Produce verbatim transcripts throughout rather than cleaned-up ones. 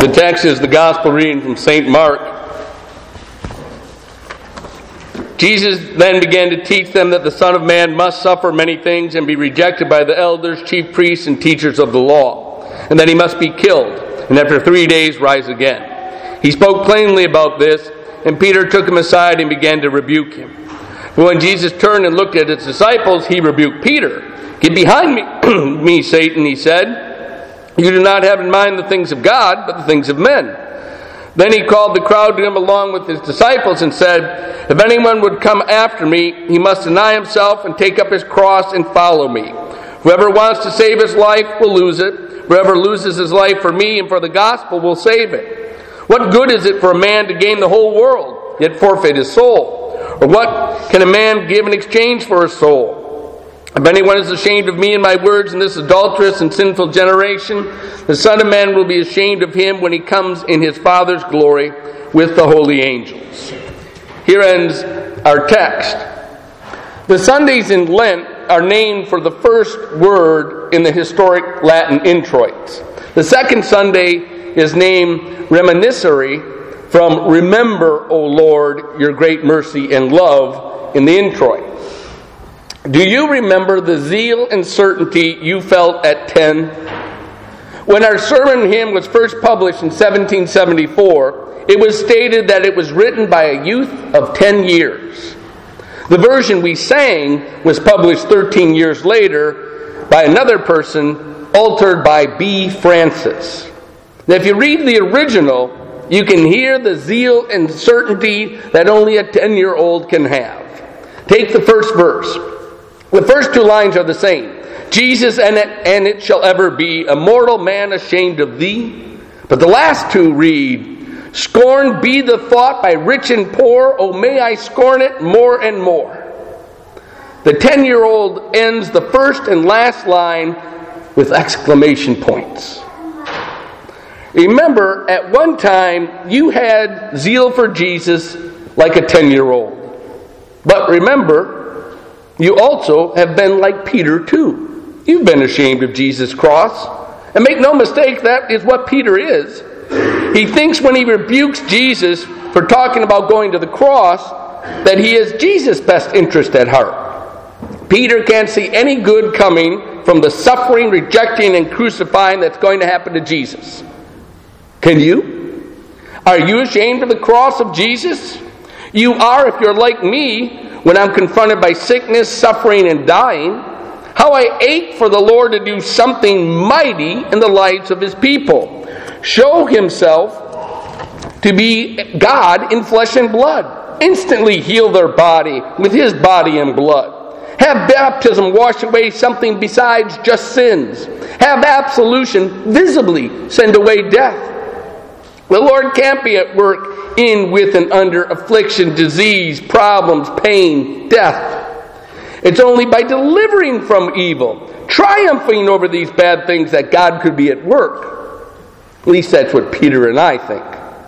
The text is the Gospel reading from Saint Mark. Jesus then began to teach them that the Son of Man must suffer many things and be rejected by the elders, chief priests, and teachers of the law, and that he must be killed, and after three days rise again. He spoke plainly about this, and Peter took him aside and began to rebuke him. But when Jesus turned and looked at his disciples, he rebuked Peter. "Get behind me, me, Satan," he said. "You do not have in mind the things of God, but the things of men." Then he called the crowd to him along with his disciples and said, "If anyone would come after me, he must deny himself and take up his cross and follow me. Whoever wants to save his life will lose it. Whoever loses his life for me and for the gospel will save it. What good is it for a man to gain the whole world, yet forfeit his soul? Or what can a man give in exchange for his soul? If anyone is ashamed of me and my words in this adulterous and sinful generation, the Son of Man will be ashamed of him when he comes in his Father's glory with the holy angels." Here ends our text. The Sundays in Lent are named for the first word in the historic Latin introits. The second Sunday is named Reminiscere, from "Remember, O Lord, your great mercy and love" in the introit. Do you remember the zeal and certainty you felt at ten? When our sermon hymn was first published in seventeen seventy-four, it was stated that it was written by a youth of ten years. The version we sang was published thirteen years later by another person, altered by B. Francis. Now, if you read the original, you can hear the zeal and certainty that only a ten-year-old can have. Take the first verse. The first two lines are the same. "Jesus, and it, and it shall ever be, a mortal man ashamed of thee." But the last two read, "Scorned be the thought by rich and poor, oh may I scorn it more and more." The ten-year-old ends the first and last line with exclamation points. Remember, at one time, you had zeal for Jesus like a ten-year-old. But remember, you also have been like Peter too. You've been ashamed of Jesus' cross. And make no mistake, that is what Peter is. He thinks when he rebukes Jesus for talking about going to the cross, that he has Jesus' best interest at heart. Peter can't see any good coming from the suffering, rejecting, and crucifying that's going to happen to Jesus. Can you? Are you ashamed of the cross of Jesus? You are if you're like me when I'm confronted by sickness, suffering, and dying. How I ache for the Lord to do something mighty in the lives of his people. Show himself to be God in flesh and blood. Instantly heal their body with his body and blood. Have baptism wash away something besides just sins. Have absolution visibly send away death. The Lord can't be at work in, with, and under affliction, disease, problems, pain, death. It's only by delivering from evil, triumphing over these bad things, that God could be at work. At least that's what Peter and I think.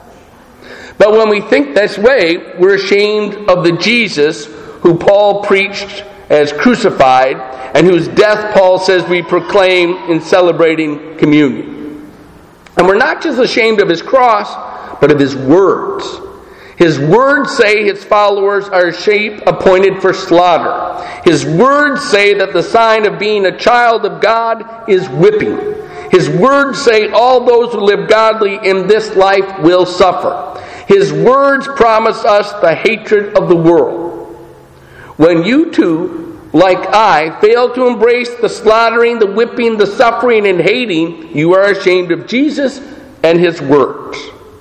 But when we think this way, we're ashamed of the Jesus who Paul preached as crucified, and whose death Paul says we proclaim in celebrating communion. And we're not just ashamed of his cross, but of his words. His words say his followers are a sheep appointed for slaughter. His words say that the sign of being a child of God is whipping. His words say all those who live godly in this life will suffer. His words promise us the hatred of the world. When you too, like I, fail to embrace the slaughtering, the whipping, the suffering, and hating, you are ashamed of Jesus and his words.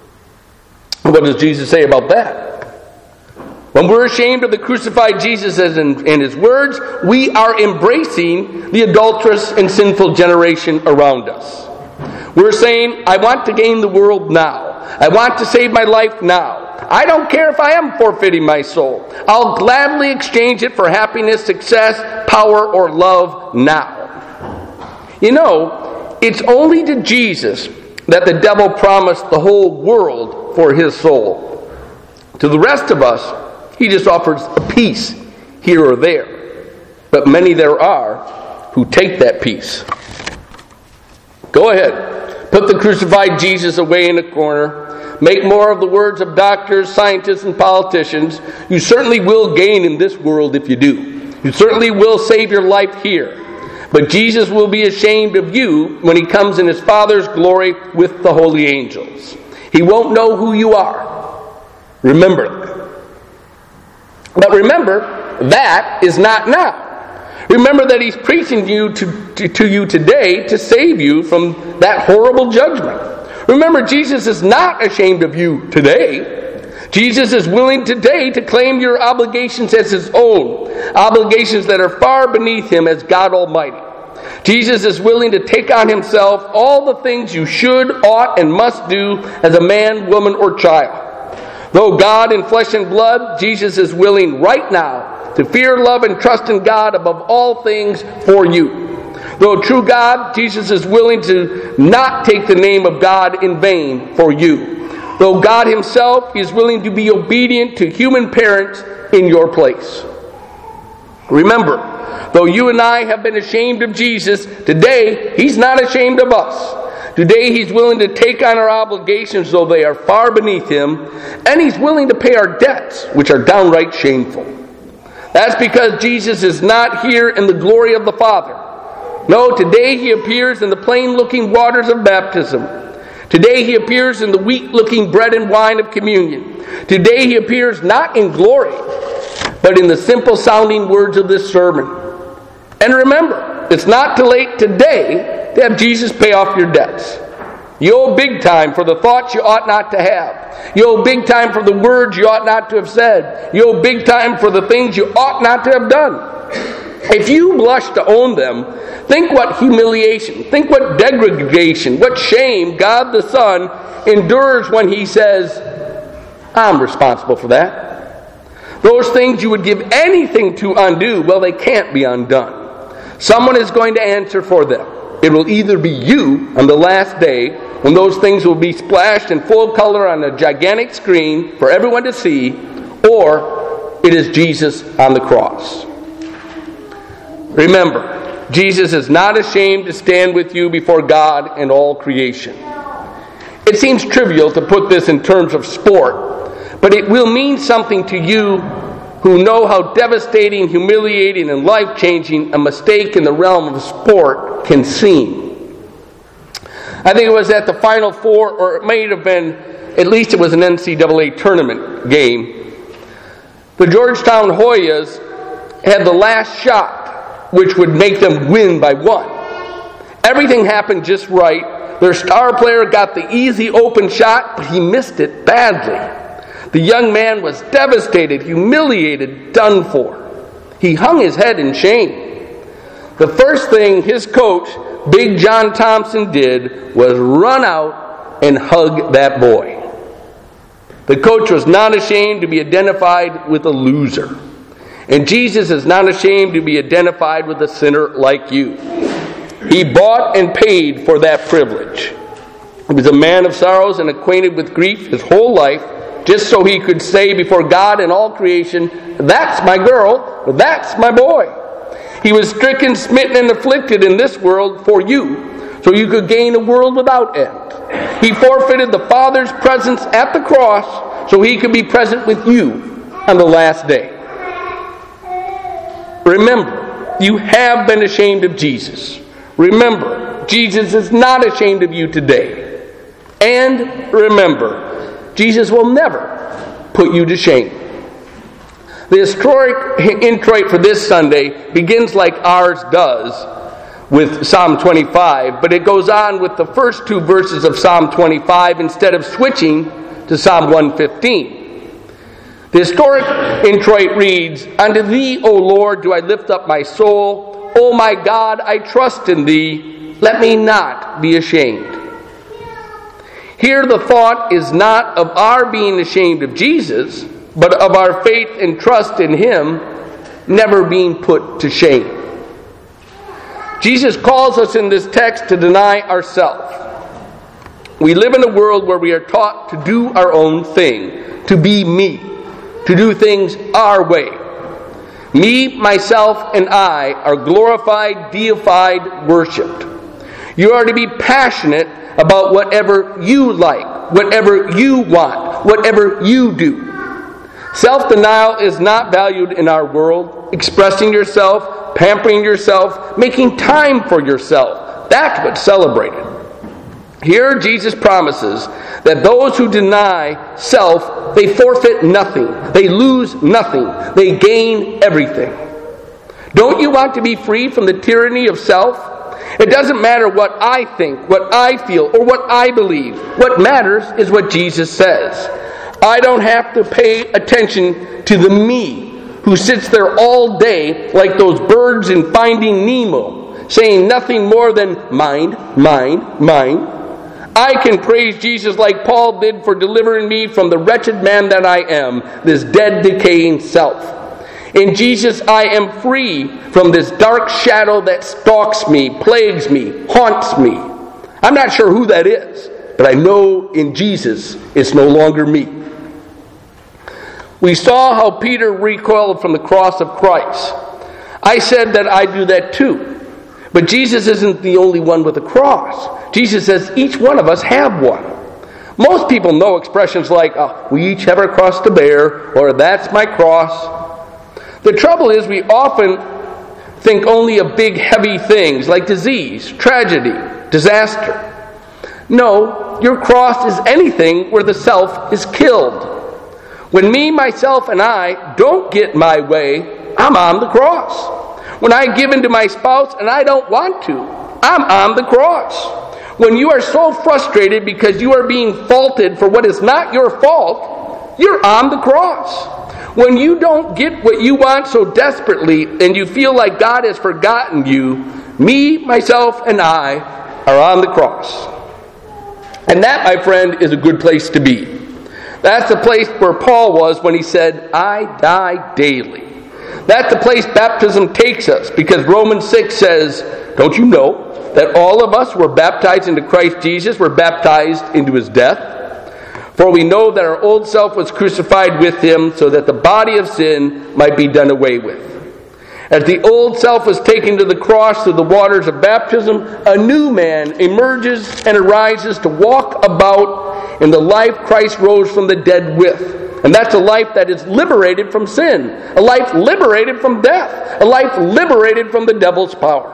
What does Jesus say about that? When we're ashamed of the crucified Jesus and his words, we are embracing the adulterous and sinful generation around us. We're saying, I want to gain the world now. I want to save my life now. I don't care if I am forfeiting my soul. I'll gladly exchange it for happiness, success, power, or love now. You know, it's only to Jesus that the devil promised the whole world for his soul. To the rest of us, he just offers a piece here or there. But many there are who take that piece. Go ahead. Put the crucified Jesus away in a corner. Make more of the words of doctors, scientists, and politicians. You certainly will gain in this world if you do. You certainly will save your life here. But Jesus will be ashamed of you when he comes in his Father's glory with the holy angels. He won't know who you are. Remember that. But remember, that is not now. Remember that he's preaching you to, to, to you today to save you from that horrible judgment. Remember, Jesus is not ashamed of you today. Jesus is willing today to claim your obligations as his own, obligations that are far beneath him as God Almighty. Jesus is willing to take on himself all the things you should, ought, and must do as a man, woman, or child. Though God in flesh and blood, Jesus is willing right now to fear, love, and trust in God above all things for you. Though true God, Jesus is willing to not take the name of God in vain for you. Though God himself, he is willing to be obedient to human parents in your place. Remember, though you and I have been ashamed of Jesus, today he's not ashamed of us. Today he's willing to take on our obligations though they are far beneath him, and he's willing to pay our debts, which are downright shameful. That's because Jesus is not here in the glory of the Father. No, today he appears in the plain-looking waters of baptism. Today he appears in the weak-looking bread and wine of communion. Today he appears not in glory, but in the simple-sounding words of this sermon. And remember, it's not too late today to have Jesus pay off your debts. You owe big time for the thoughts you ought not to have. You owe big time for the words you ought not to have said. You owe big time for the things you ought not to have done. If you blush to own them, think what humiliation, think what degradation, what shame God the Son endures when he says, I'm responsible for that. Those things you would give anything to undo, well, they can't be undone. Someone is going to answer for them. It will either be you on the last day, when those things will be splashed in full color on a gigantic screen for everyone to see, or it is Jesus on the cross. Remember, Jesus is not ashamed to stand with you before God and all creation. It seems trivial to put this in terms of sport, but it will mean something to you who know how devastating, humiliating, and life-changing a mistake in the realm of sport can seem. I think it was at the Final Four, or it may have been, at least it was an N C double A tournament game. The Georgetown Hoyas had the last shot, which would make them win by one. Everything happened just right. Their star player got the easy open shot, but he missed it badly. The young man was devastated, humiliated, done for. He hung his head in shame. The first thing his coach, Big John Thompson, did was run out and hug that boy. The coach was not ashamed to be identified with a loser. And Jesus is not ashamed to be identified with a sinner like you. He bought and paid for that privilege. He was a man of sorrows and acquainted with grief his whole life, just so he could say before God and all creation, that's my girl, that's my boy. He was stricken, smitten, and afflicted in this world for you, so you could gain a world without end. He forfeited the Father's presence at the cross, so he could be present with you on the last day. Remember, you have been ashamed of Jesus. Remember, Jesus is not ashamed of you today. And remember, Jesus will never put you to shame. The historic introit for this Sunday begins like ours does with Psalm twenty-five, but it goes on with the first two verses of Psalm twenty-five instead of switching to Psalm one fifteen. The historic introit reads, Unto thee, O Lord, do I lift up my soul. O my God, I trust in thee. Let me not be ashamed. Here the thought is not of our being ashamed of Jesus, but of our faith and trust in him never being put to shame. Jesus calls us in this text to deny ourselves. We live in a world where we are taught to do our own thing, to be me, to do things our way. Me, myself, and I are glorified, deified, worshipped. You are to be passionate about whatever you like, whatever you want, whatever you do. Self-denial is not valued in our world. Expressing yourself, pampering yourself, making time for yourself, that's what's celebrated. Here Jesus promises that those who deny self, they forfeit nothing. They lose nothing. They gain everything. Don't you want to be free from the tyranny of self? It doesn't matter what I think, what I feel, or what I believe. What matters is what Jesus says. I don't have to pay attention to the me who sits there all day like those birds in Finding Nemo, saying nothing more than mind, mind, mind. I can praise Jesus like Paul did for delivering me from the wretched man that I am, this dead, decaying self. In Jesus, I am free from this dark shadow that stalks me, plagues me, haunts me. I'm not sure who that is, but I know in Jesus it's no longer me. We saw how Peter recoiled from the cross of Christ. I said that I do that too. But Jesus isn't the only one with a cross. Jesus says each one of us have one. Most people know expressions like, oh, we each have our cross to bear, or that's my cross. The trouble is we often think only of big, heavy things like disease, tragedy, disaster. No, your cross is anything where the self is killed. When me, myself, and I don't get my way, I'm on the cross. When I give in to my spouse and I don't want to, I'm on the cross. When you are so frustrated because you are being faulted for what is not your fault, you're on the cross. When you don't get what you want so desperately and you feel like God has forgotten you, me, myself, and I are on the cross. And that, my friend, is a good place to be. That's the place where Paul was when he said, I die daily. That's the place baptism takes us, because Romans six says, don't you know that all of us were baptized into Christ Jesus, were baptized into his death? For we know that our old self was crucified with him so that the body of sin might be done away with. As the old self was taken to the cross through the waters of baptism, a new man emerges and arises to walk about in the life Christ rose from the dead with. And that's a life that is liberated from sin, a life liberated from death, a life liberated from the devil's power.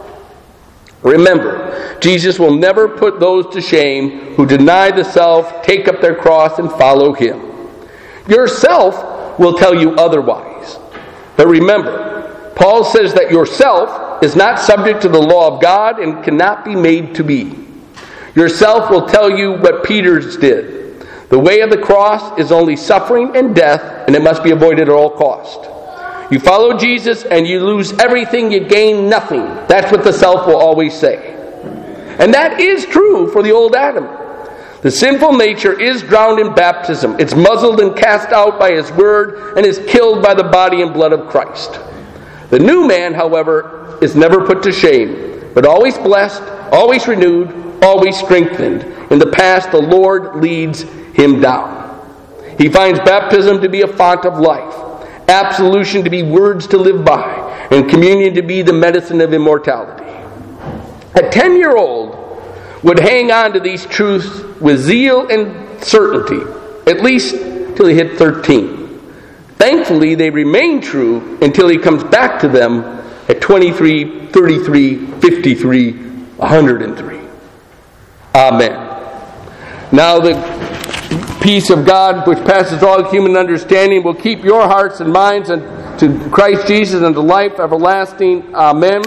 Remember, Jesus will never put those to shame who deny the self, take up their cross, and follow him. Yourself will tell you otherwise. But remember, Paul says that yourself is not subject to the law of God and cannot be made to be. Yourself will tell you what Peter's did. The way of the cross is only suffering and death, and it must be avoided at all cost. You follow Jesus and you lose everything, you gain nothing. That's what the self will always say. And that is true for the old Adam. The sinful nature is drowned in baptism. It's muzzled and cast out by his word and is killed by the body and blood of Christ. The new man, however, is never put to shame, but always blessed, always renewed, always strengthened. In the past, the Lord leads him down. He finds baptism to be a font of life, absolution to be words to live by, and communion to be the medicine of immortality. A ten-year-old would hang on to these truths with zeal and certainty, at least till he hit thirteen. Thankfully, they remain true until he comes back to them at twenty-three, thirty-three, fifty-three, one hundred three. Amen. Now the peace of God, which passes all human understanding, will keep your hearts and minds and to Christ Jesus and to life everlasting. Amen.